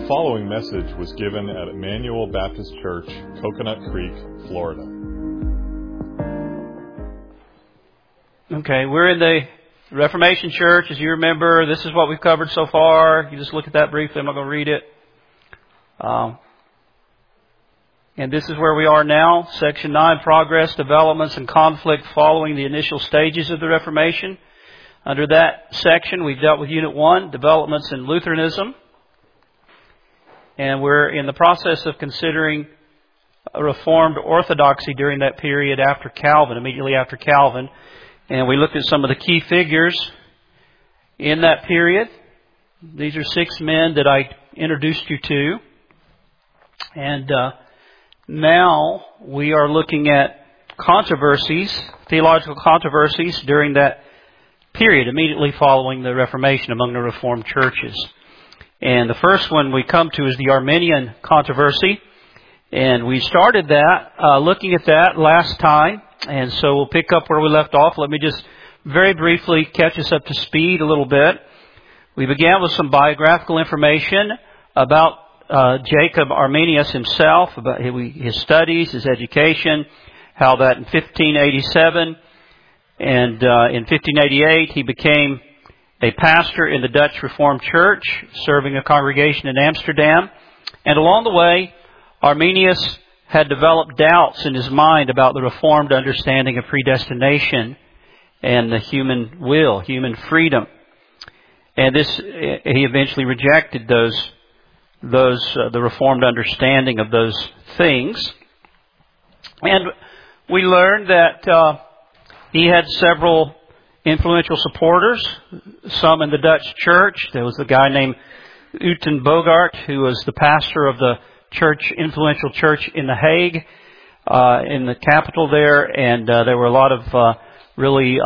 The following message was given at Emmanuel Baptist Church, Coconut Creek, Florida. Okay, we're in the Reformation Church. As you remember, this is what we've covered so far. You just look at that briefly. I'm not going to read it. And this is where we are now. Section 9, Progress, Developments, and Conflict following the initial stages of the Reformation. Under that section, we've dealt with Unit 1, Developments in Lutheranism. And we're in the process of considering a Reformed orthodoxy during that period after Calvin, immediately after Calvin. And we looked at some of the key figures in that period. These are 6 men that I introduced you to. And now we are looking at controversies, theological controversies during that period, immediately following the Reformation among the Reformed churches. And the first one we come to is the Arminian controversy. And we started that, looking at that last time. And so we'll pick up where we left off. Let me just very briefly catch us up to speed a little bit. We began with some biographical information about Jacob Arminius himself, about his studies, his education, how that in 1587 and in 1588 he became a pastor in the Dutch Reformed Church, serving a congregation in Amsterdam. And along the way, Arminius had developed doubts in his mind about the Reformed understanding of predestination and the human will, human freedom. And he eventually rejected the Reformed understanding of those things. And we learned that he had several influential supporters, some in the Dutch church. There was a guy named Uten Bogart, who was the pastor of the influential church in The Hague, in the capital there, and there were a lot of really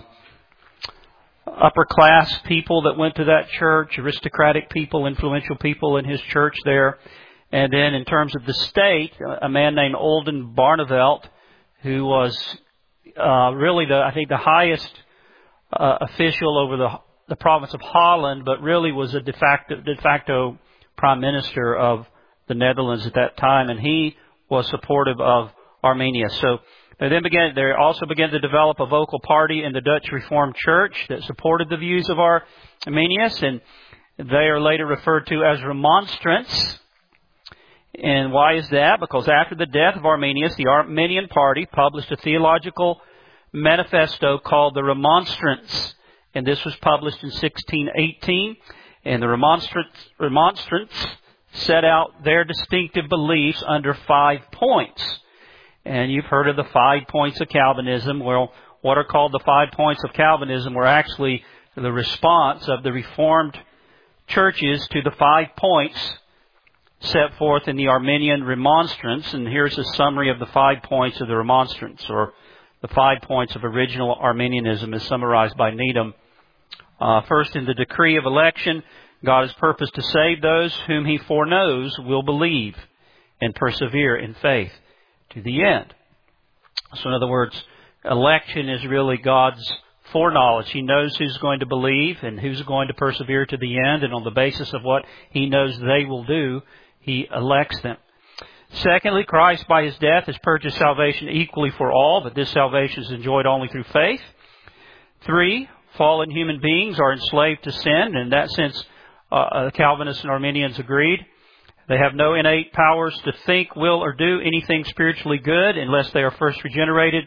upper class people that went to that church, aristocratic people, influential people in his church there. And then in terms of the state, a man named Olden Barneveld, who was really the highest official over the province of Holland, but really was a de facto prime minister of the Netherlands at that time, and he was supportive of Arminius. So they also began to develop a vocal party in the Dutch Reformed Church that supported the views of Arminius, and they are later referred to as Remonstrants. And why is that? Because after the death of Arminius, the Arminian party published a theological manifesto called the Remonstrants, and this was published in 1618. And the Remonstrants set out their distinctive beliefs under 5 points. And you've heard of the 5 points of Calvinism. Well, what are called the 5 points of Calvinism were actually the response of the Reformed churches to the 5 points set forth in the Arminian Remonstrance. And here's a summary of the 5 points of the Remonstrance, or the 5 points of original Arminianism, as summarized by Needham. First, in the decree of election, God has purposed to save those whom He foreknows will believe and persevere in faith to the end. So in other words, election is really God's foreknowledge. He knows who's going to believe and who's going to persevere to the end, and on the basis of what He knows they will do, He elects them. Secondly, Christ by His death has purchased salvation equally for all, but this salvation is enjoyed only through faith. 3, fallen human beings are enslaved to sin, and in that sense, the Calvinists and Arminians agreed. They have no innate powers to think, will, or do anything spiritually good unless they are first regenerated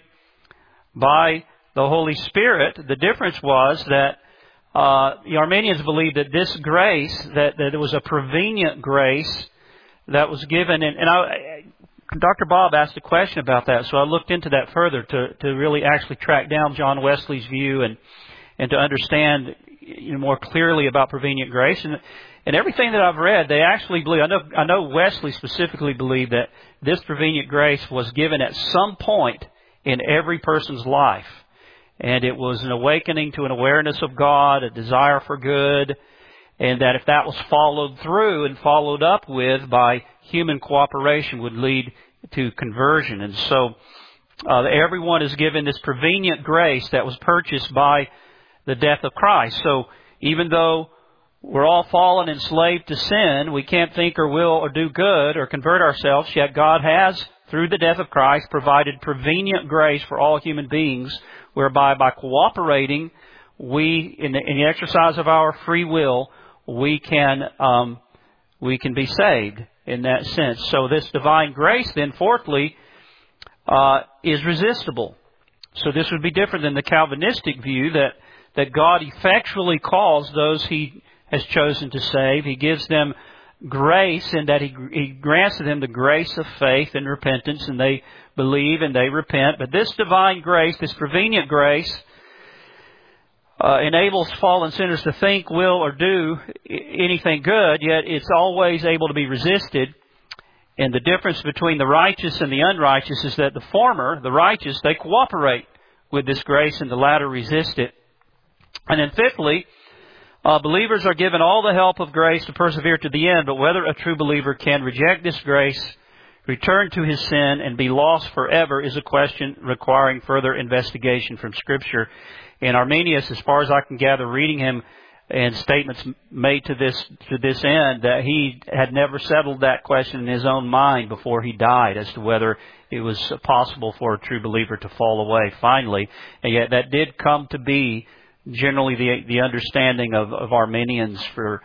by the Holy Spirit. The difference was that the Arminians believed that this grace, that there was a prevenient grace that was given. And Dr. Bob asked a question about that, so I looked into that further to really actually track down John Wesley's view and to understand more clearly about prevenient grace. And everything that I've read, they actually believe, I know Wesley specifically believed that this prevenient grace was given at some point in every person's life. And it was an awakening to an awareness of God, a desire for good, and that if that was followed through and followed up with by human cooperation would lead to conversion. And so everyone is given this prevenient grace that was purchased by the death of Christ. So even though We're all fallen, enslaved to sin. We can't think or will or do good or convert ourselves, yet God has, through the death of Christ, provided prevenient grace for all human beings, whereby by cooperating, we, in the exercise of our free will, we can be saved in that sense. So this divine grace, then, fourthly, is resistible. So this would be different than the Calvinistic view that God effectually calls those He has chosen to save. He gives them grace in that He grants to them the grace of faith and repentance, and they believe and they repent. But this divine grace, this prevenient grace, enables fallen sinners to think, will, or do anything good, yet it's always able to be resisted. And the difference between the righteous and the unrighteous is that the former, the righteous, they cooperate with this grace, and the latter resist it. And then fifthly, believers are given all the help of grace to persevere to the end, but whether a true believer can reject this grace, return to his sin, and be lost forever is a question requiring further investigation from Scripture. And Arminius, as far as I can gather, reading him and statements made to this end, that he had never settled that question in his own mind before he died as to whether it was possible for a true believer to fall away finally. And yet that did come to be generally the understanding of Arminians for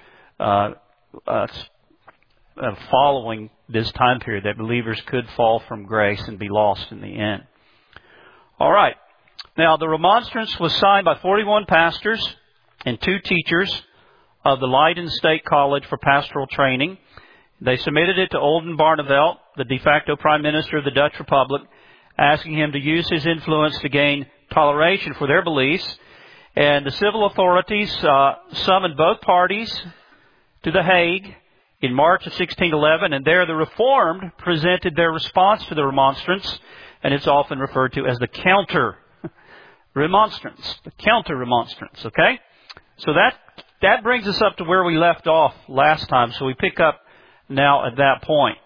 following this time period, that believers could fall from grace and be lost in the end. All right. Now, the remonstrance was signed by 41 pastors and 2 teachers of the Leiden State College for Pastoral Training. They submitted it to Oldenbarnevelt, the de facto Prime Minister of the Dutch Republic, asking him to use his influence to gain toleration for their beliefs. And the civil authorities summoned both parties to The Hague in March of 1611, and there the Reformed presented their response to the remonstrance, and it's often referred to as the counter-remonstrance. The counter-remonstrance, okay? So that brings us up to where we left off last time, so we pick up now at that point.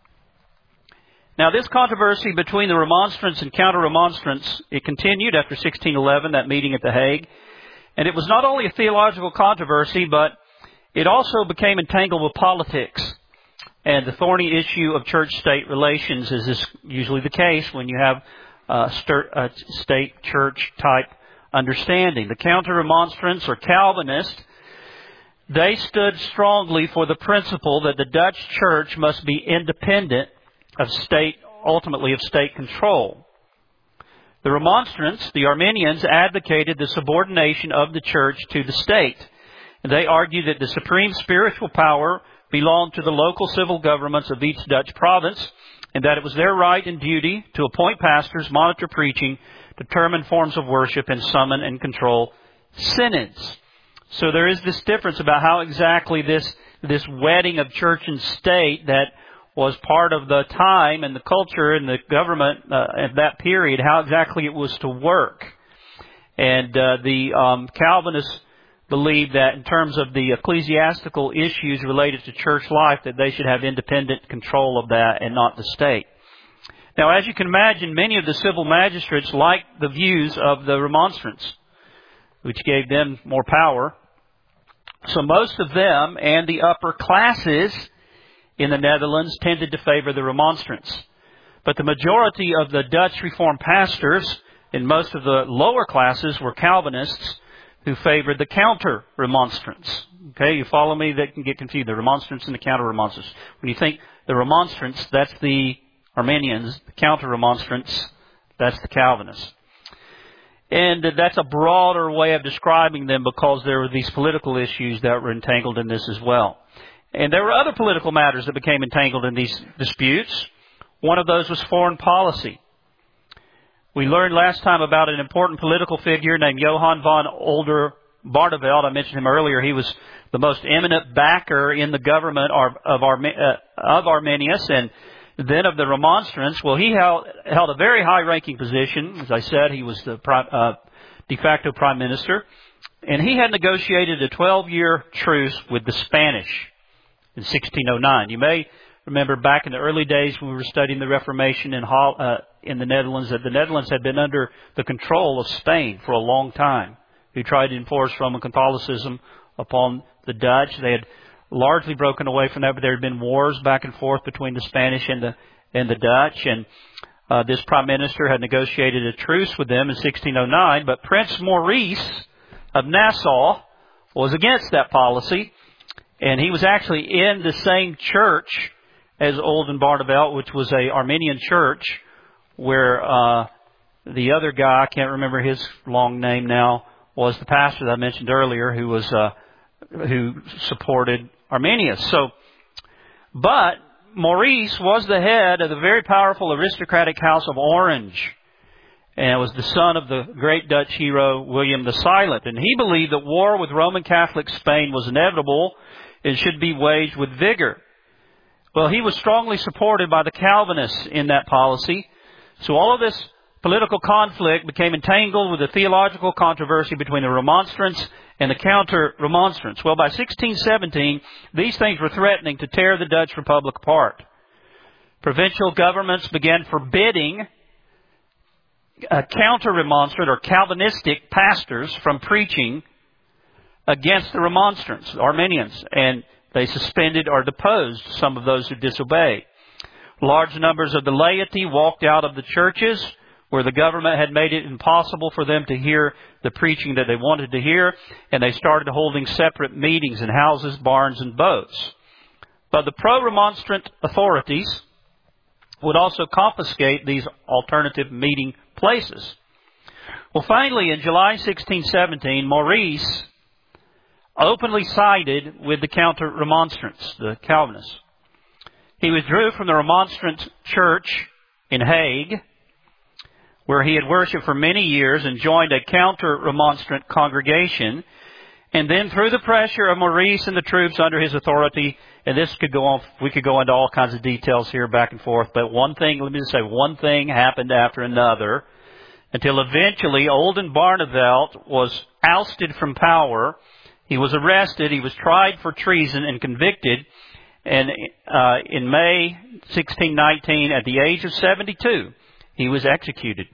Now, this controversy between the remonstrance and counter-remonstrance, it continued after 1611, that meeting at The Hague. And it was not only a theological controversy, but it also became entangled with politics and the thorny issue of church-state relations, as is usually the case when you have a state-church type understanding. The counter-remonstrants, or Calvinists, they stood strongly for the principle that the Dutch church must be independent of ultimately of state control. The Remonstrants, the Arminians, advocated the subordination of the church to the state. And they argued that the supreme spiritual power belonged to the local civil governments of each Dutch province, and that it was their right and duty to appoint pastors, monitor preaching, determine forms of worship, and summon and control synods. So there is this difference about how exactly this wedding of church and state that was part of the time and the culture and the government at that period, how exactly it was to work. And the Calvinists believed that in terms of the ecclesiastical issues related to church life, that they should have independent control of that and not the state. Now, as you can imagine, many of the civil magistrates liked the views of the Remonstrants, which gave them more power. So most of them and the upper classes in the Netherlands tended to favor the Remonstrants. But the majority of the Dutch Reformed pastors in most of the lower classes were Calvinists who favored the counter-remonstrance. Okay, you follow me? That can get confused. The remonstrance and the counter-remonstrance. When you think the remonstrance, that's the Arminians. The counter-remonstrance, that's the Calvinists. And that's a broader way of describing them because there were these political issues that were entangled in this as well. And there were other political matters that became entangled in these disputes. One of those was foreign policy. We learned last time about an important political figure named Johann von Oldenbarnevelt. I mentioned him earlier. He was the most eminent backer in the government of Arminius and then of the Remonstrants. Well, he held a very high-ranking position. As I said, he was the de facto prime minister. And he had negotiated a 12-year truce with the Spanish in 1609. You may remember back in the early days when we were studying the Reformation in the Netherlands, that the Netherlands had been under the control of Spain for a long time, who tried to enforce Roman Catholicism upon the Dutch. They had largely broken away from that, but there had been wars back and forth between the Spanish and the Dutch, and this prime minister had negotiated a truce with them in 1609, but Prince Maurice of Nassau was against that policy, and he was actually in the same church as Oldenbarnevelt, which was a Armenian church, where the other guy, I can't remember his long name now, was the pastor that I mentioned earlier, who supported Arminius. But Maurice was the head of the very powerful aristocratic house of Orange, and was the son of the great Dutch hero William the Silent. And he believed that war with Roman Catholic Spain was inevitable and should be waged with vigor. Well, he was strongly supported by the Calvinists in that policy. So all of this political conflict became entangled with the theological controversy between the Remonstrants and the Counter-Remonstrants. Well, by 1617, these things were threatening to tear the Dutch Republic apart. Provincial governments began forbidding Counter-Remonstrant or Calvinistic pastors from preaching against the Remonstrants, the Arminians, and they suspended or deposed some of those who disobeyed. Large numbers of the laity walked out of the churches where the government had made it impossible for them to hear the preaching that they wanted to hear, and they started holding separate meetings in houses, barns, and boats. But the pro-Remonstrant authorities would also confiscate these alternative meeting places. Well, finally, in July 1617, Maurice openly sided with the Counter-Remonstrants, the Calvinists. He withdrew from the Remonstrant church in Hague, where he had worshipped for many years, and joined a Counter-Remonstrant congregation. And then through the pressure of Maurice and the troops under his authority, and this could go on, we could go into all kinds of details here back and forth, but one thing happened after another, until eventually Oldenbarnevelt was ousted from power. He was arrested, he was tried for treason and convicted, and in May 1619, at the age of 72, he was executed.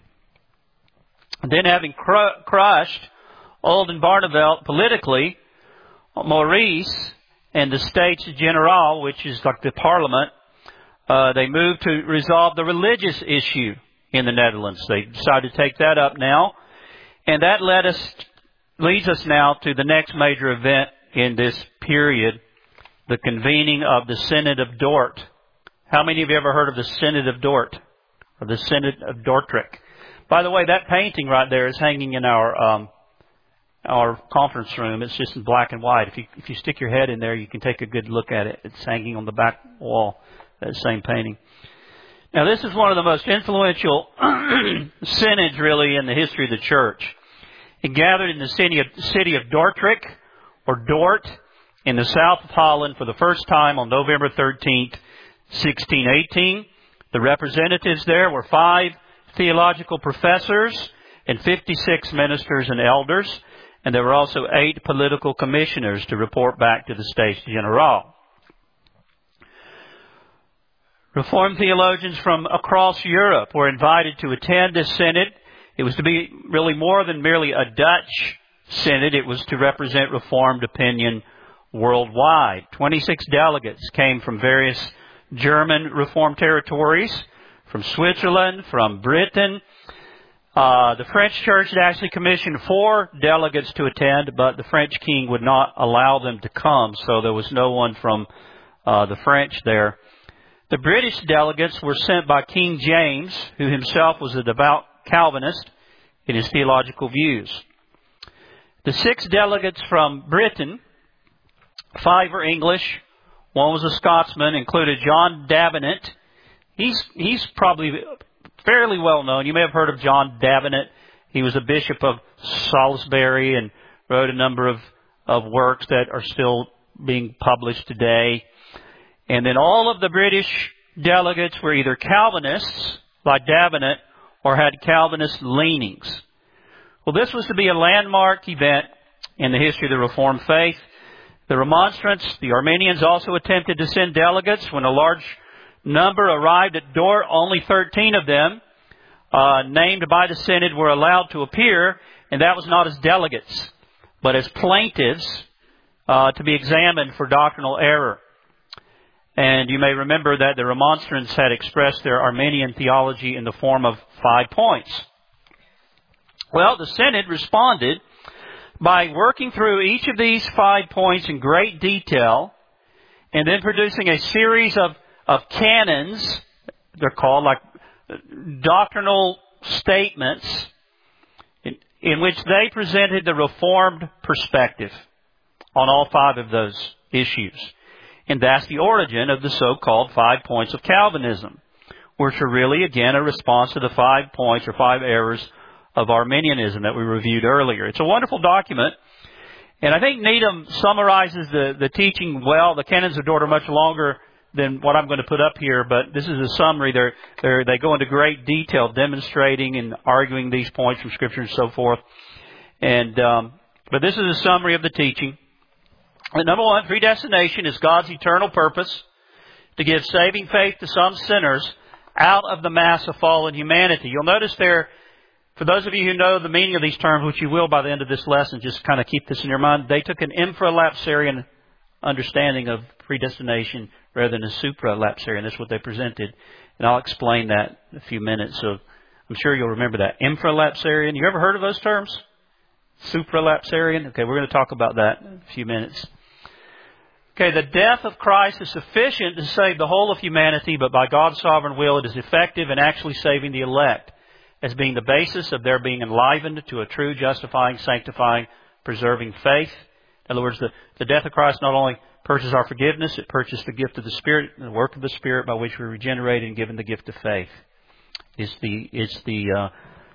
Then, having crushed Oldenbarnevelt politically, Maurice and the States General, which is like the parliament, they moved to resolve the religious issue in the Netherlands. They decided to take that up now, and that leads us now to the next major event in this period, the convening of the Synod of Dort. How many of you ever heard of the Synod of Dort, or the Synod of Dordrecht? By the way, that painting right there is hanging in our conference room. It's just in black and white. If you stick your head in there, you can take a good look at it. It's hanging on the back wall, that same painting. Now, this is one of the most influential synods, really, in the history of the church. It gathered in the city of Dordrecht, or Dort, in the south of Holland for the first time on November 13th, 1618. The representatives there were 5 theological professors and 56 ministers and elders, and there were also 8 political commissioners to report back to the States General. Reformed theologians from across Europe were invited to attend this synod. It was to be really more than merely a Dutch synod. It was to represent Reformed opinion worldwide. 26 delegates came from various German Reformed territories, from Switzerland, from Britain. The French church had actually commissioned 4 delegates to attend, but the French king would not allow them to come, so there was no one from the French there. The British delegates were sent by King James, who himself was a devout Calvinist in his theological views. The 6 delegates from Britain, 5 were English, 1 was a Scotsman, included John Davenant. He's probably fairly well known. You may have heard of John Davenant. He was a bishop of Salisbury and wrote a number of works that are still being published today. And then all of the British delegates were either Calvinists, like Davenant, or had Calvinist leanings. Well, this was to be a landmark event in the history of the Reformed faith. The Remonstrants, the Arminians, also attempted to send delegates. When a large number arrived at Dort, only 13 of them, named by the Synod, were allowed to appear, and that was not as delegates, but as plaintiffs to be examined for doctrinal error. And you may remember that the Remonstrants had expressed their Arminian theology in the form of 5 points. Well, the Synod responded by working through each of these 5 points in great detail and then producing a series of canons, they're called like doctrinal statements, in which they presented the Reformed perspective on all 5 of those issues. And that's the origin of the so-called 5 points of Calvinism, which are really, again, a response to the 5 points or 5 errors of Arminianism that we reviewed earlier. It's a wonderful document, and I think Needham summarizes the teaching well. The Canons of Dort are much longer than what I'm going to put up here, but this is a summary. They go into great detail demonstrating and arguing these points from Scripture and so forth. But this is a summary of the teaching. And number 1, predestination is God's eternal purpose to give saving faith to some sinners out of the mass of fallen humanity. You'll notice there, for those of you who know the meaning of these terms, which you will by the end of this lesson, just kind of keep this in your mind, they took an infralapsarian understanding of predestination rather than a supralapsarian. That's what they presented. And I'll explain that in a few minutes, so I'm sure you'll remember that. Infralapsarian, you ever heard of those terms? Supralapsarian? Okay, we're going to talk about that in a few minutes. Okay, the death of Christ is sufficient to save the whole of humanity, but by God's sovereign will it is effective in actually saving the elect, as being the basis of their being enlivened to a true justifying, sanctifying, preserving faith. In other words, the death of Christ not only purchased our forgiveness, it purchased the gift of the Spirit, and the work of the Spirit by which we're regenerated and given the gift of faith. It's the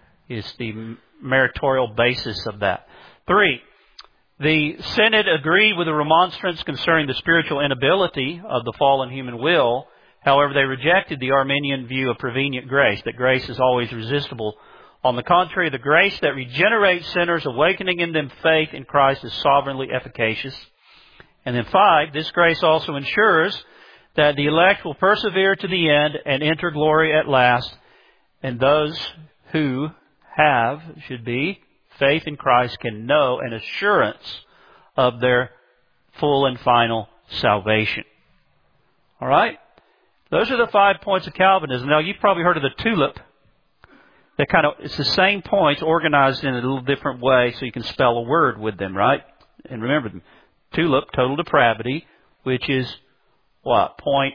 meritorial basis of that. 3, the Synod agreed with the Remonstrants concerning the spiritual inability of the fallen human will. However, they rejected the Arminian view of prevenient grace, that grace is always resistible. On the contrary, the grace that regenerates sinners, awakening in them faith in Christ, is sovereignly efficacious. And then 5, this grace also ensures that the elect will persevere to the end and enter glory at last, and those who should be faith in Christ can know an assurance of their full and final salvation. All right? Those are the 5 points of Calvinism. Now, you've probably heard of the tulip. It's the same points organized in a little different way so you can spell a word with them, right? And remember them. Tulip, total depravity, which is what? Point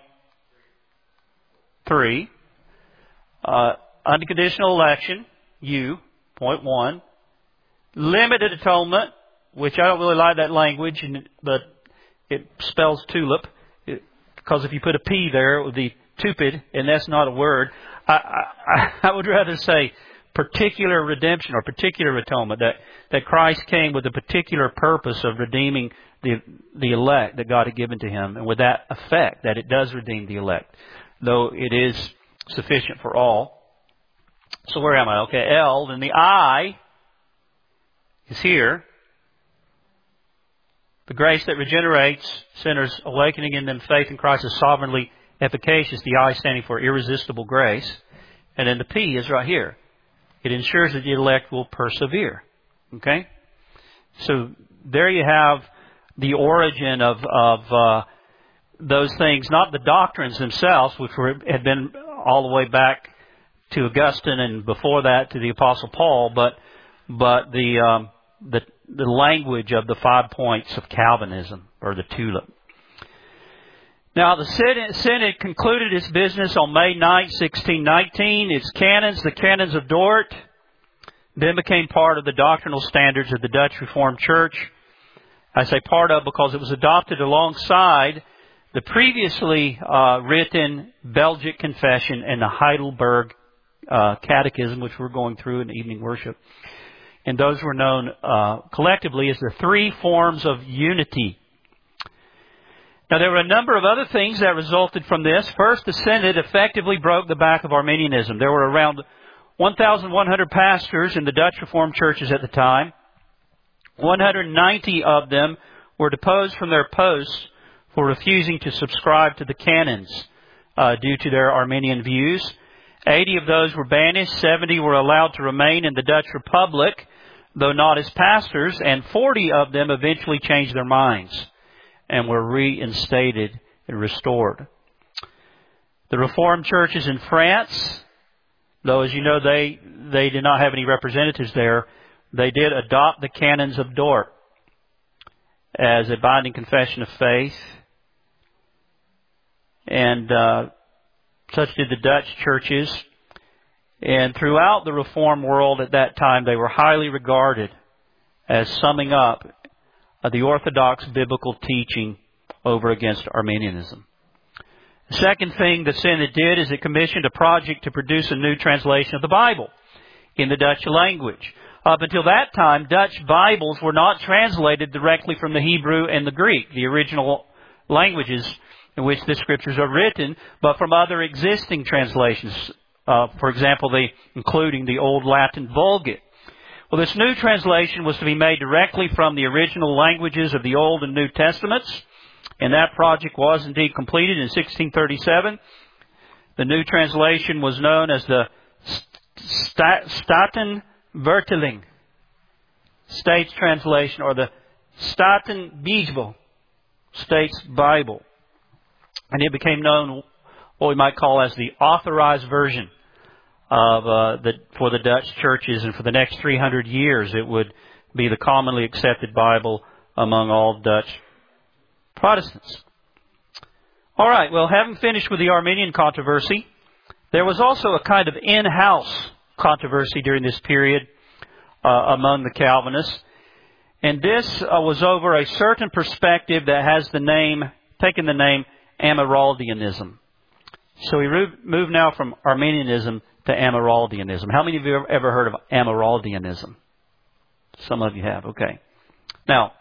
3. Unconditional election, U, point 1. Limited atonement, which I don't really like that language, but it spells tulip, because if you put a P there, it would be tupid, and that's not a word. I would rather say particular redemption or particular atonement, that Christ came with a particular purpose of redeeming the elect that God had given to Him, and with that effect, that it does redeem the elect, though it is sufficient for all. So where am I? Okay, L, then the I is here. The grace that regenerates sinners, awakening in them faith in Christ, is sovereignly efficacious. The I standing for irresistible grace. And then the P is right here. It ensures that the elect will persevere. Okay? So there you have the origin of those things, not the doctrines themselves, which had been all the way back to Augustine and before that to the Apostle Paul, but the language of the 5 points of Calvinism, or the tulip. Now, the Synod concluded its business on May 9, 1619. Its canons, the Canons of Dort, then became part of the doctrinal standards of the Dutch Reformed Church. I say part of because it was adopted alongside the previously written Belgic Confession and the Heidelberg Catechism, which we're going through in evening worship. And those were known collectively as the 3 forms of unity. Now, there were a number of other things that resulted from this. First, the Synod effectively broke the back of Arminianism. There were around 1,100 pastors in the Dutch Reformed churches at the time. 190 of them were deposed from their posts for refusing to subscribe to the canons due to their Arminian views. 80 of those were banished. 70 were allowed to remain in the Dutch Republic though not as pastors, and 40 of them eventually changed their minds and were reinstated and restored. The Reformed churches in France, though as you know they did not have any representatives there, they did adopt the canons of Dort as a binding confession of faith. And such did the Dutch churches. And throughout the Reformed world at that time, they were highly regarded as summing up the orthodox biblical teaching over against Arminianism. The second thing the Synod did is it commissioned a project to produce a new translation of the Bible in the Dutch language. Up until that time, Dutch Bibles were not translated directly from the Hebrew and the Greek, the original languages in which the Scriptures are written, but from other existing translations. For example, including the Old Latin Vulgate. Well, this new translation was to be made directly from the original languages of the Old and New Testaments, and that project was indeed completed in 1637. The new translation was known as the Statenvertaling, States Translation, or the Statenbijbel, States Bible. And it became known what we might call as the authorized version of for the Dutch churches, and for the next 300 years it would be the commonly accepted Bible among all Dutch Protestants. All right, well, having finished with the Arminian controversy, there was also a kind of in-house controversy during this period among the Calvinists, and this was over a certain perspective that has taken the name Amyraldianism. So we move now from Arminianism to Amyraldianism. How many of you have ever heard of Amyraldianism? Some of you have, okay. Now,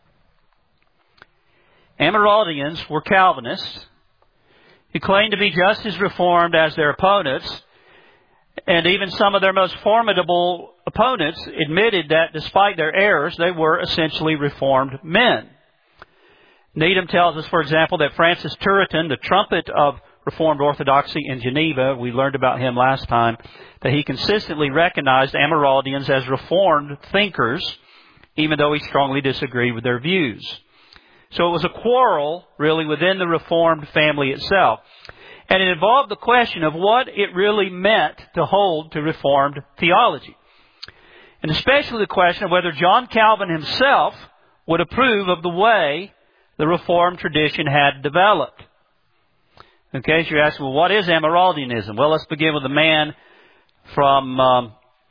Amyraldians were Calvinists who claimed to be just as Reformed as their opponents, and even some of their most formidable opponents admitted that despite their errors, they were essentially Reformed men. Needham tells us, for example, that Francis Turretin, the trumpet of Reformed Orthodoxy in Geneva, we learned about him last time, that he consistently recognized Amyraldians as Reformed thinkers, even though he strongly disagreed with their views. So it was a quarrel, really, within the Reformed family itself. And it involved the question of what it really meant to hold to Reformed theology. And especially the question of whether John Calvin himself would approve of the way the Reformed tradition had developed. Okay, so you're asking, well, what is Amyraldianism? Well, let's begin with a man from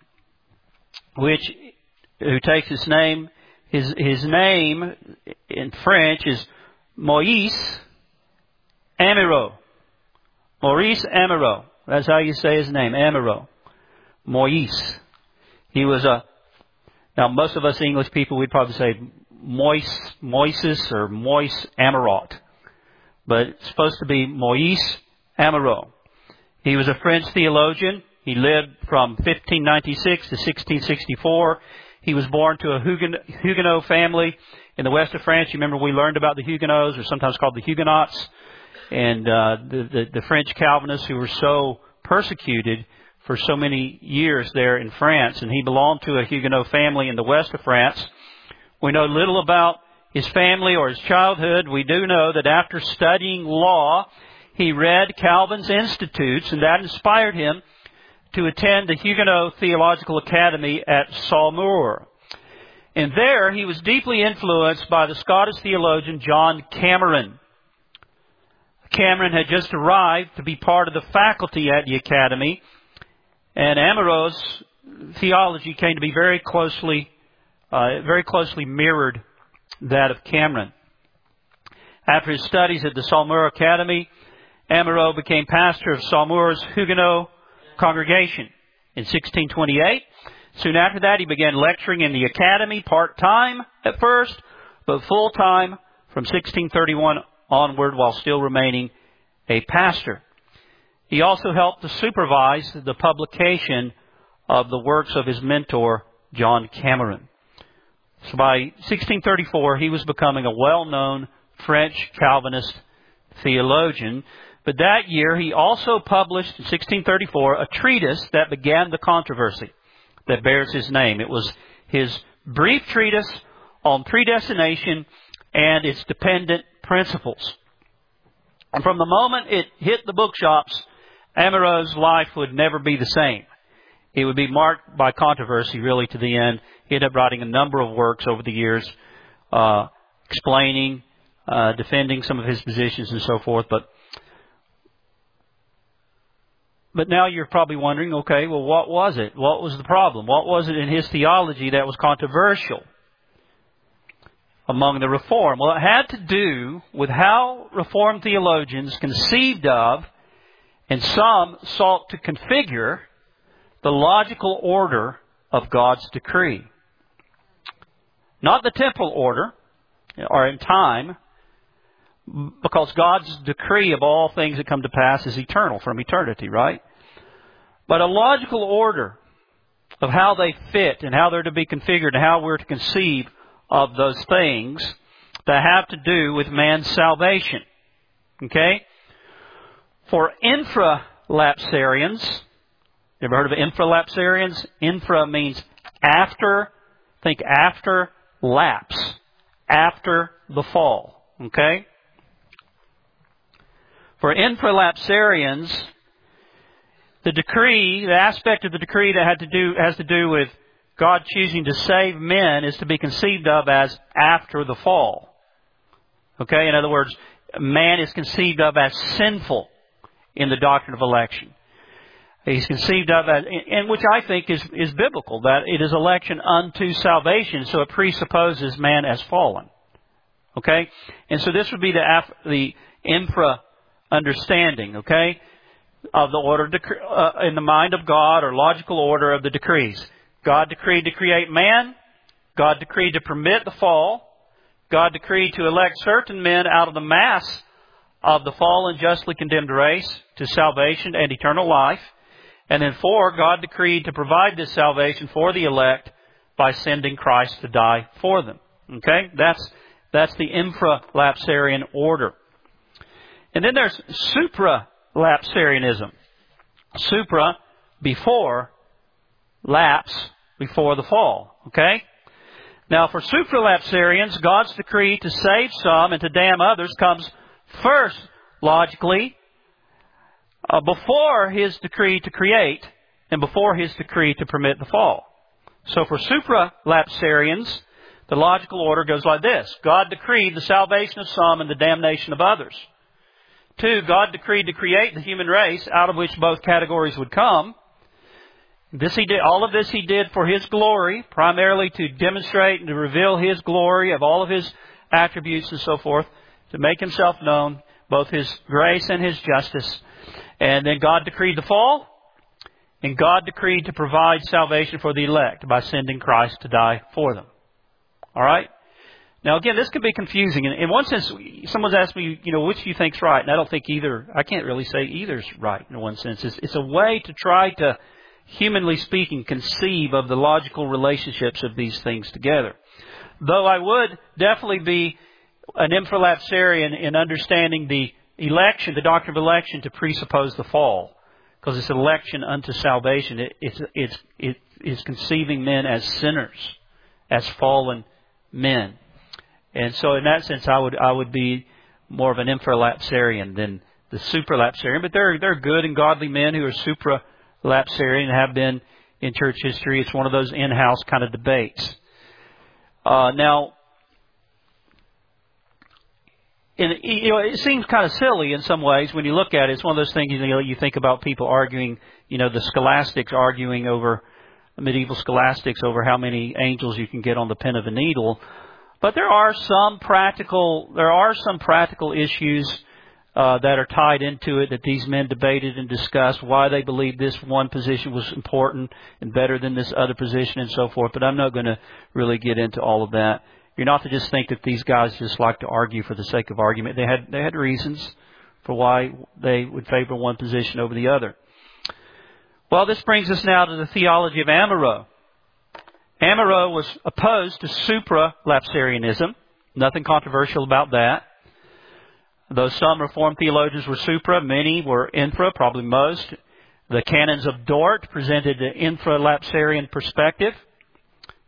who takes his name. His name in French is Moïse Amyraut. Maurice Amyraut. That's how you say his name, Amyraut. Moïse. He was now most of us English people, we'd probably say Moises or Moïse Amyraut. But it's supposed to be Moïse Amyraut. He was a French theologian. He lived from 1596 to 1664. He was born to a Huguenot family in the west of France. You remember we learned about the Huguenots, or sometimes called the Huguenots, and the French Calvinists who were so persecuted for so many years there in France. And he belonged to a Huguenot family in the west of France. We know little about his family or his childhood. We do know that after studying law, he read Calvin's Institutes, and that inspired him to attend the Huguenot Theological Academy at Saumur. And there he was deeply influenced by the Scottish theologian John Cameron. Cameron had just arrived to be part of the faculty at the academy, and Amyraut's theology came to be very closely mirrored that of Cameron. After his studies at the Saumur Academy, Amyraut became pastor of Saumur's Huguenot congregation in 1628. Soon after that, he began lecturing in the academy part-time at first, but full-time from 1631 onward while still remaining a pastor. He also helped to supervise the publication of the works of his mentor, John Cameron. So by 1634, he was becoming a well-known French Calvinist theologian. But that year, he also published, in 1634, a treatise that began the controversy that bears his name. It was his brief treatise on predestination and its dependent principles. And from the moment it hit the bookshops, Ammirau's life would never be the same. It would be marked by controversy really to the end. He ended up writing a number of works over the years, explaining, defending some of his positions and so forth. But now you're probably wondering, okay, well, what was it? What was the problem? What was it in his theology that was controversial among the Reform? Well, it had to do with how Reformed theologians conceived of, and some sought to configure, the logical order of God's decree. Not the temporal order, or in time, because God's decree of all things that come to pass is eternal, from eternity, right? But a logical order of how they fit and how they're to be configured and how we're to conceive of those things that have to do with man's salvation. Okay? For infralapsarians, you ever heard of infralapsarians? Infra means after, think after lapse, after the fall. Okay? For infralapsarians, the decree, the aspect of the decree that has to do with God choosing to save men is to be conceived of as after the fall. Okay? In other words, man is conceived of as sinful in the doctrine of election. He's conceived of as, and which I think is biblical, that it is election unto salvation, so it presupposes man as fallen. Okay? And so this would be the infra understanding, okay, of the order in the mind of God, or logical order of the decrees. God decreed to create man. God decreed to permit the fall. God decreed to elect certain men out of the mass of the fallen, justly condemned race to salvation and eternal life. And then 4, God decreed to provide this salvation for the elect by sending Christ to die for them. Okay? That's the infralapsarian order. And then there's supralapsarianism. Supra, before, lapse, before the fall. Okay? Now, for supralapsarians, God's decree to save some and to damn others comes first, logically, before His decree to create and before His decree to permit the fall. So for supralapsarians, the logical order goes like this. God decreed the salvation of some and the damnation of others. 2, God decreed to create the human race, out of which both categories would come. This He did. All of this He did for His glory, primarily to demonstrate and to reveal His glory of all of His attributes and so forth, to make Himself known, both His grace and His justice. And then God decreed the fall, and God decreed to provide salvation for the elect by sending Christ to die for them. All right? Now, again, this can be confusing. In one sense, someone's asked me, which do you think's right? And I don't think either. I can't really say either's right in one sense. It's a way to try to, humanly speaking, conceive of the logical relationships of these things together. Though I would definitely be an infralapsarian in understanding the election, the doctrine of election, to presuppose the fall, because it's election unto salvation. It is conceiving men as sinners, as fallen men, and so in that sense, I would be more of an infralapsarian than the supralapsarian. But there are good and godly men who are supralapsarian and have been in church history. It's one of those in-house kind of debates. Now. And, it seems kind of silly in some ways when you look at it. It's one of those things, you think about people arguing, the scholastics arguing over, medieval scholastics, over how many angels you can get on the pin of a needle. But there are some practical issues that are tied into it that these men debated and discussed, why they believed this one position was important and better than this other position and so forth. But I'm not going to really get into all of that. You're not to just think that these guys just like to argue for the sake of argument. They had reasons for why they would favor one position over the other. Well, this brings us now to the theology of Ammirau. Ammirau was opposed to supralapsarianism. Nothing controversial about that. Though some Reformed theologians were supra, many were infra, probably most. The canons of Dort presented the infralapsarian perspective.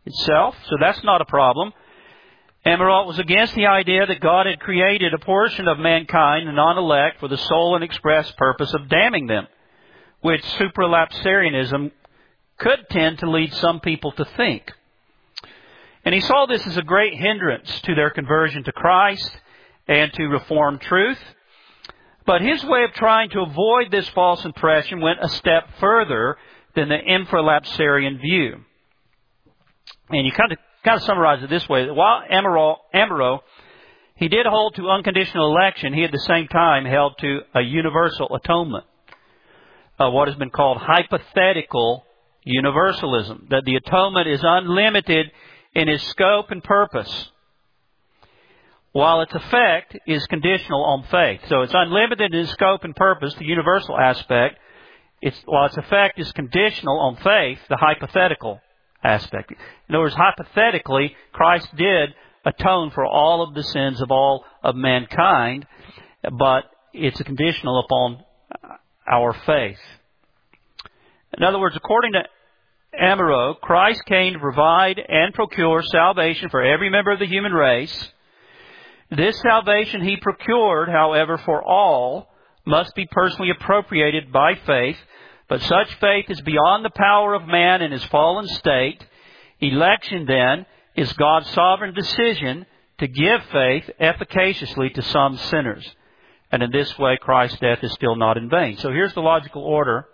itself, so that's not a problem. Amirault was against the idea that God had created a portion of mankind, the non-elect, for the sole and express purpose of damning them, which supralapsarianism could tend to lead some people to think. And he saw this as a great hindrance to their conversion to Christ and to Reformed truth. But his way of trying to avoid this false impression went a step further than the infralapsarian view. And you kind of summarize it this way, that while Amirault, he did hold to unconditional election, he at the same time held to a universal atonement, what has been called hypothetical universalism, that the atonement is unlimited in its scope and purpose, while its effect is conditional on faith. So it's unlimited in its scope and purpose, the universal aspect, while its effect is conditional on faith, the hypothetical aspect. In other words, hypothetically, Christ did atone for all of the sins of all of mankind, but it's conditional upon our faith. In other words, according to Amirault, Christ came to provide and procure salvation for every member of the human race. This salvation he procured, however, for all, must be personally appropriated by faith, but such faith is beyond the power of man in his fallen state. Election, then, is God's sovereign decision to give faith efficaciously to some sinners. And in this way, Christ's death is still not in vain. So here's the logical order.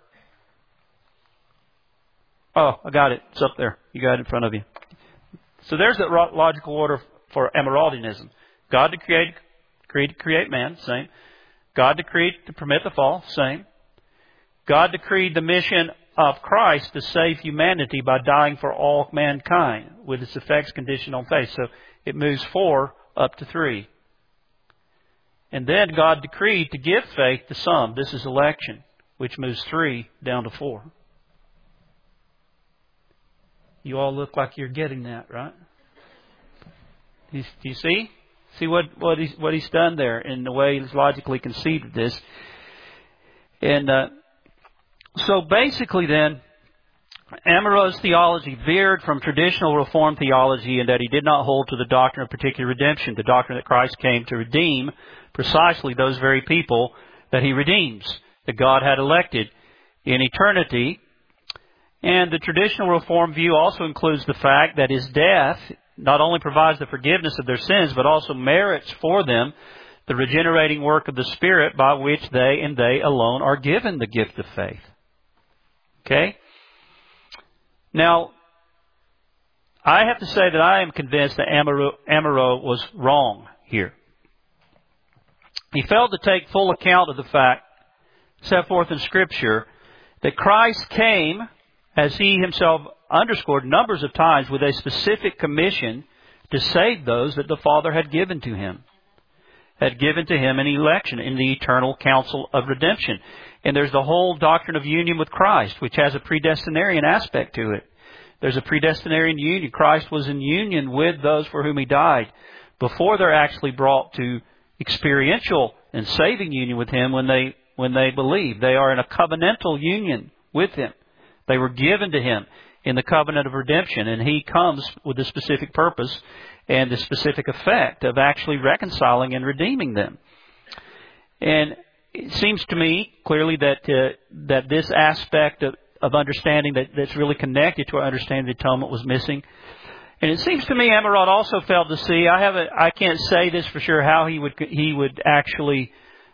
Oh, I got it. It's up there. You got it in front of you. So there's that logical order for Amiraultianism. God decreed to create man, same. God decreed to permit the fall, same. God decreed the mission of Christ to save humanity by dying for all mankind, with its effects conditioned on faith. So it moves 4 up to 3. And then God decreed to give faith to some. This is election, which moves 3 down to 4. You all look like you're getting that, right? Do you see? See what he's done there in the way he's logically conceived this. And so basically then, Amirault's theology veered from traditional Reformed theology in that he did not hold to the doctrine of particular redemption, the doctrine that Christ came to redeem precisely those very people that he redeems, that God had elected in eternity. And the traditional Reformed view also includes the fact that his death not only provides the forgiveness of their sins, but also merits for them the regenerating work of the Spirit by which they and they alone are given the gift of faith. Okay? Now, I have to say that I am convinced that Amirault was wrong here. He failed to take full account of the fact set forth in Scripture that Christ came, as he himself underscored numbers of times, with a specific commission to save those that the Father had given to him. Had given to him an election in the eternal counsel of redemption. And there's the whole doctrine of union with Christ, which has a predestinarian aspect to it. There's a predestinarian union. Christ was in union with those for whom he died before they're actually brought to experiential and saving union with him when they believe. They are in a covenantal union with him. They were given to him in the covenant of redemption, and he comes with the specific purpose and the specific effect of actually reconciling and redeeming them. And it seems to me clearly that this aspect of understanding that's really connected to our understanding of the atonement was missing. And it seems to me Amirault also failed to see. I can't say this for sure how he would actually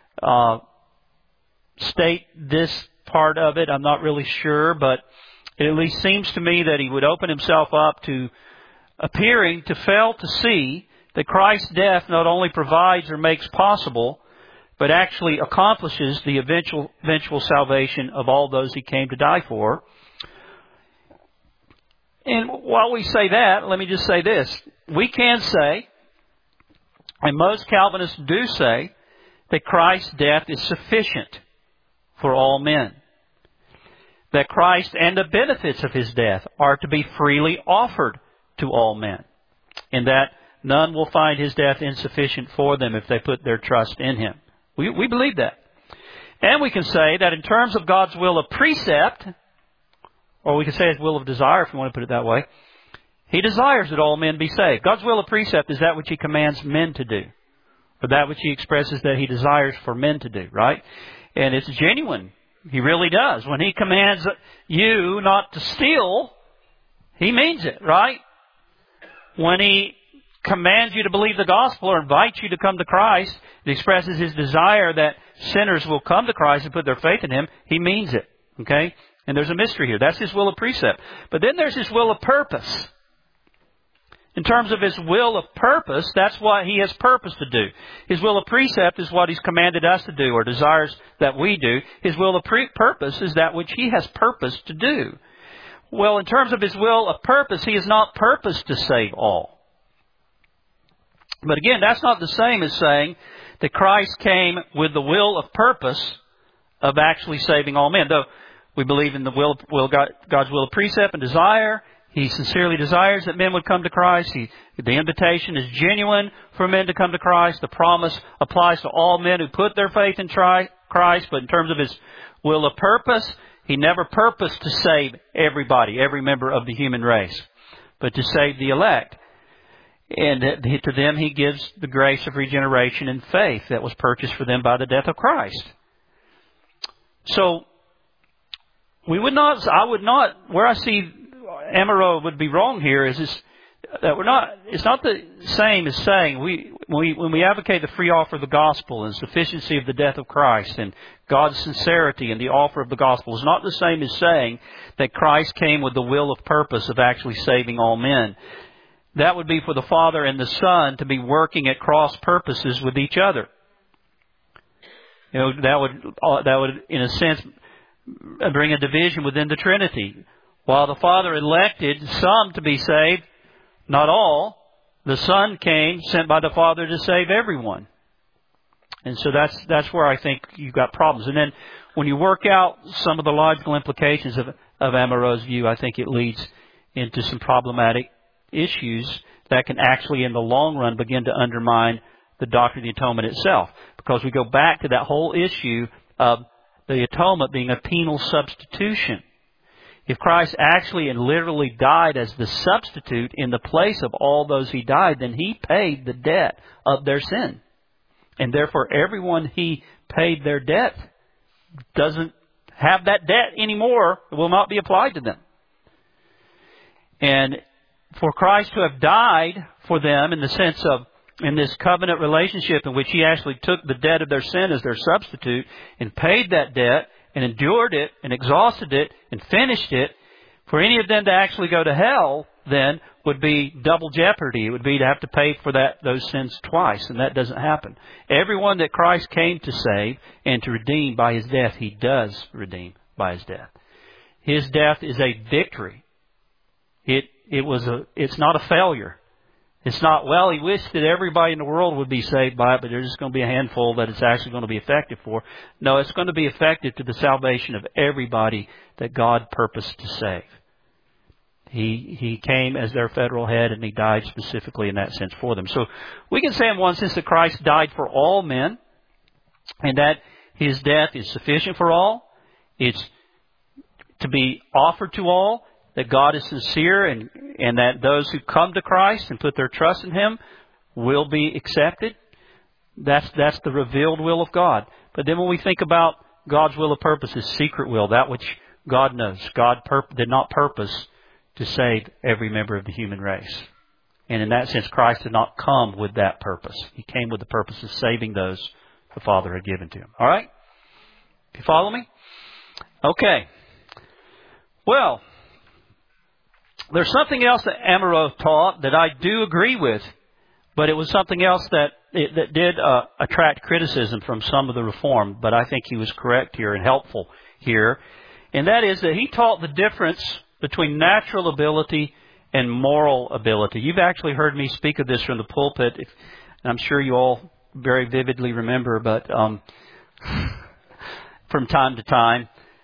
state this part of it. I'm not really sure, but it at least seems to me that he would open himself up to appearing to fail to see that Christ's death not only provides or makes possible, but actually accomplishes the eventual salvation of all those he came to die for. And while we say that, let me just say this. We can say, and most Calvinists do say, that Christ's death is sufficient for all men. That Christ and the benefits of his death are to be freely offered to all men. And that none will find his death insufficient for them if they put their trust in him. We believe that. And we can say that in terms of God's will of precept, or we can say his will of desire if you want to put it that way, He desires that all men be saved. God's will of precept is that which He commands men to do, or that which He expresses that He desires for men to do, right? And it's genuine. He really does. When He commands you not to steal, He means it, right? When He commands you to believe the gospel or invites you to come to Christ, it expresses His desire that sinners will come to Christ and put their faith in Him. He means it, okay? And there's a mystery here. That's His will of precept. But then there's His will of purpose. In terms of His will of purpose, that's what He has purpose to do. His will of precept is what He's commanded us to do or desires that we do. His will of purpose is that which He has purpose to do. Well, in terms of His will of purpose, He has not purposed to save all. But again, that's not the same as saying that Christ came with the will of purpose of actually saving all men. Though we believe in the God's will of precept and desire, He sincerely desires that men would come to Christ. The invitation is genuine for men to come to Christ. The promise applies to all men who put their faith in Christ. But in terms of His will of purpose, He never purposed to save everybody, every member of the human race, but to save the elect. And to them He gives the grace of regeneration and faith that was purchased for them by the death of Christ. So, I would not, where I see Amaro would be wrong here is that it's not the same as saying when we advocate the free offer of the gospel and sufficiency of the death of Christ and God's sincerity in the offer of the gospel is not the same as saying that Christ came with the will of purpose of actually saving all men. That would be for the Father and the Son to be working at cross purposes with each other. You know, that would in a sense bring a division within the Trinity. While the Father elected some to be saved, not all, the Son came, sent by the Father to save everyone. And so that's where I think you've got problems. And then when you work out some of the logical implications of Amaro's view, I think it leads into some problematic issues that can actually in the long run begin to undermine the doctrine of the atonement itself. Because we go back to that whole issue of the atonement being a penal substitution. If Christ actually and literally died as the substitute in the place of all those He died, then He paid the debt of their sin. And therefore everyone He paid their debt doesn't have that debt anymore. It will not be applied to them. And for Christ to have died for them in the sense of in this covenant relationship in which He actually took the debt of their sin as their substitute and paid that debt and endured it and exhausted it and finished it, for any of them to actually go to hell then would be double jeopardy. It would be to have to pay for those sins twice, and that doesn't happen. Everyone that Christ came to save and to redeem by His death, He does redeem by His death. His death is a victory. It's not a failure. It's not, well, He wished that everybody in the world would be saved by it, but there's just going to be a handful that it's actually going to be effective for. No, it's going to be effective to the salvation of everybody that God purposed to save. He came as their federal head, and He died specifically in that sense for them. So we can say in one sense that Christ died for all men, and that His death is sufficient for all. It's to be offered to all. That God is sincere and that those who come to Christ and put their trust in Him will be accepted. That's the revealed will of God. But then when we think about God's will of purpose, His secret will, that which God knows, God did not purpose to save every member of the human race. And in that sense, Christ did not come with that purpose. He came with the purpose of saving those the Father had given to Him. All right? You follow me? Okay. Well, there's something else that Amaro taught that I do agree with, but it was something else that did attract criticism from some of the Reformed, but I think he was correct here and helpful here. And that is that he taught the difference between natural ability and moral ability. You've actually heard me speak of this from the pulpit, and I'm sure you all very vividly remember, but from time to time,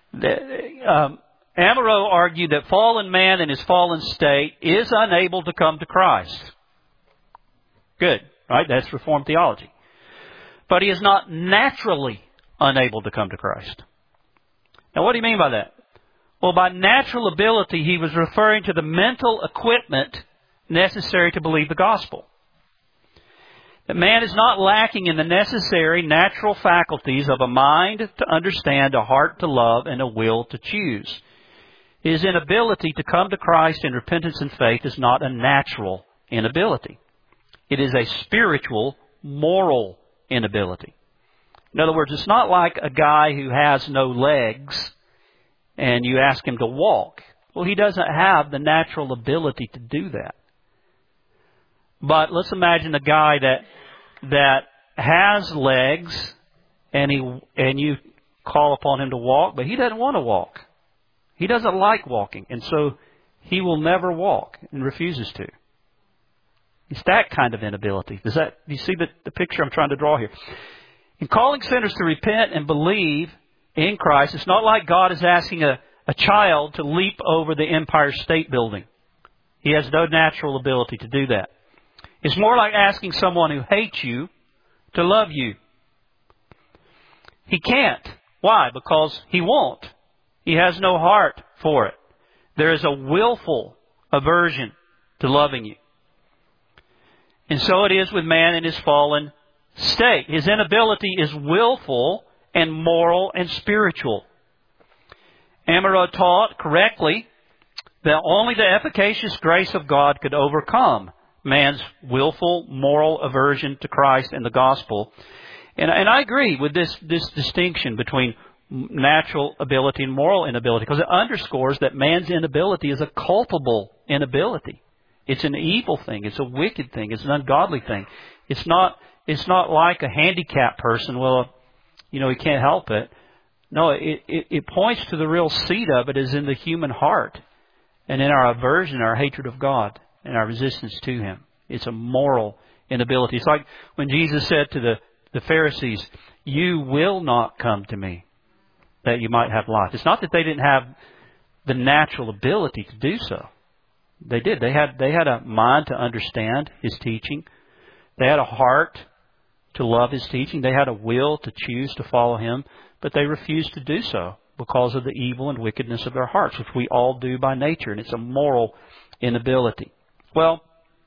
Amaro argued that fallen man in his fallen state is unable to come to Christ. Good, right? That's Reformed theology. But he is not naturally unable to come to Christ. Now, what do you mean by that? Well, by natural ability, he was referring to the mental equipment necessary to believe the gospel. That man is not lacking in the necessary natural faculties of a mind to understand, a heart to love, and a will to choose. His inability to come to Christ in repentance and faith is not a natural inability. It is a spiritual, moral inability. In other words, it's not like a guy who has no legs and you ask him to walk. Well, he doesn't have the natural ability to do that. But let's imagine a guy that has legs and you call upon him to walk, but he doesn't want to walk. He doesn't like walking, and so he will never walk and refuses to. It's that kind of inability. Do you see the picture I'm trying to draw here? In calling sinners to repent and believe in Christ, it's not like God is asking a child to leap over the Empire State Building. He has no natural ability to do that. It's more like asking someone who hates you to love you. He can't. Why? Because he won't. He has no heart for it. There is a willful aversion to loving you. And so it is with man in his fallen state. His inability is willful and moral and spiritual. Amaro taught correctly that only the efficacious grace of God could overcome man's willful, moral aversion to Christ and the gospel. And I agree with this distinction between natural ability and moral inability, because it underscores that man's inability is a culpable inability. It's an evil thing. It's a wicked thing. It's an ungodly thing. It's not like a handicapped person. Well, he can't help it. No, it points to the real seed of it is in the human heart and in our aversion, our hatred of God and our resistance to Him. It's a moral inability. It's like when Jesus said to the Pharisees, "You will not come to me that you might have life." It's not that they didn't have the natural ability to do so. They did. They had a mind to understand His teaching. They had a heart to love His teaching. They had a will to choose to follow Him, but they refused to do so because of the evil and wickedness of their hearts, which we all do by nature, and it's a moral inability. Well,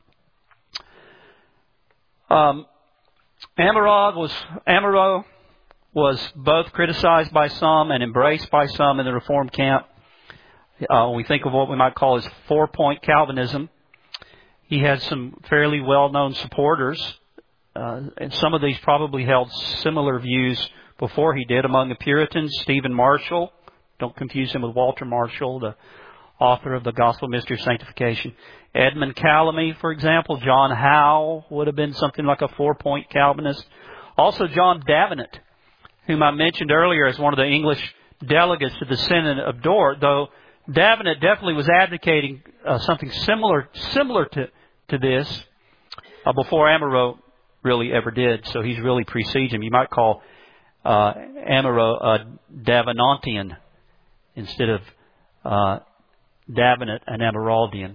Amaro was both criticized by some and embraced by some in the Reformed camp. When we think of what we might call his 4-point Calvinism, he had some fairly well-known supporters, and some of these probably held similar views before he did. Among the Puritans, Stephen Marshall. Don't confuse him with Walter Marshall, the author of the Gospel Mystery of Sanctification. Edmund Calamy, for example. John Howe would have been something like a 4-point Calvinist. Also John Davenant, whom I mentioned earlier as one of the English delegates to the Synod of Dort, though Davenant definitely was advocating something similar to this before Amaro really ever did. So he's really precedes him. You might call Amaro a Davenantian instead of Davenant an Amaraldian.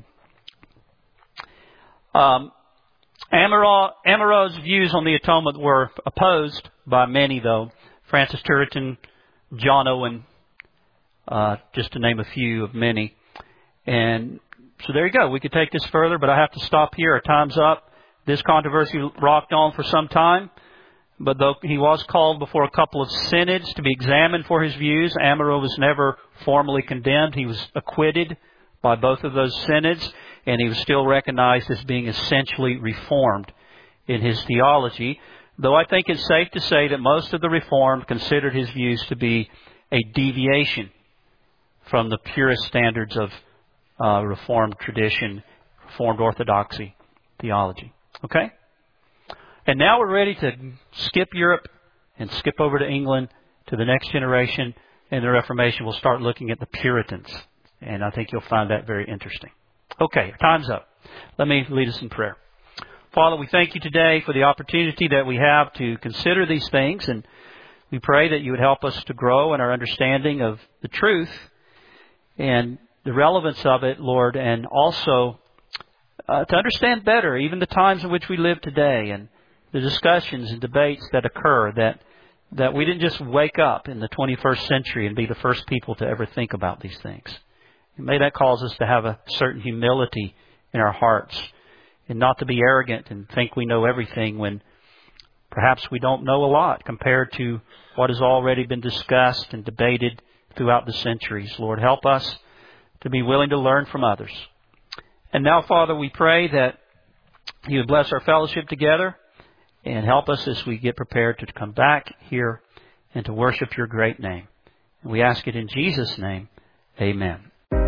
Amaro's views on the atonement were opposed by many, though. Francis Turretin, John Owen, just to name a few of many. And so there you go. We could take this further, but I have to stop here. Our time's up. This controversy rocked on for some time, but though he was called before a couple of synods to be examined for his views, Amaro was never formally condemned. He was acquitted by both of those synods, and he was still recognized as being essentially reformed in his theology, though I think it's safe to say that most of the Reformed considered his views to be a deviation from the purest standards of Reformed tradition, Reformed orthodoxy theology. Okay? And now we're ready to skip Europe and skip over to England to the next generation in the Reformation. We'll start looking at the Puritans, and I think you'll find that very interesting. Okay, time's up. Let me lead us in prayer. Father, we thank you today for the opportunity that we have to consider these things, and we pray that you would help us to grow in our understanding of the truth and the relevance of it, Lord, and also to understand better even the times in which we live today and the discussions and debates that occur, that we didn't just wake up in the 21st century and be the first people to ever think about these things. And may that cause us to have a certain humility in our hearts and not to be arrogant and think we know everything when perhaps we don't know a lot compared to what has already been discussed and debated throughout the centuries. Lord, help us to be willing to learn from others. And now, Father, we pray that You would bless our fellowship together and help us as we get prepared to come back here and to worship Your great name. And we ask it in Jesus' name. Amen.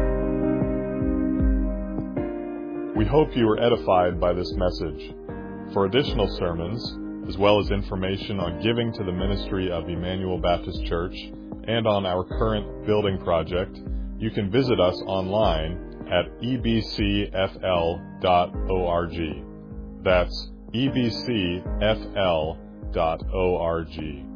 We hope you were edified by this message. For additional sermons, as well as information on giving to the ministry of Emmanuel Baptist Church and on our current building project, you can visit us online at ebcfl.org. That's ebcfl.org.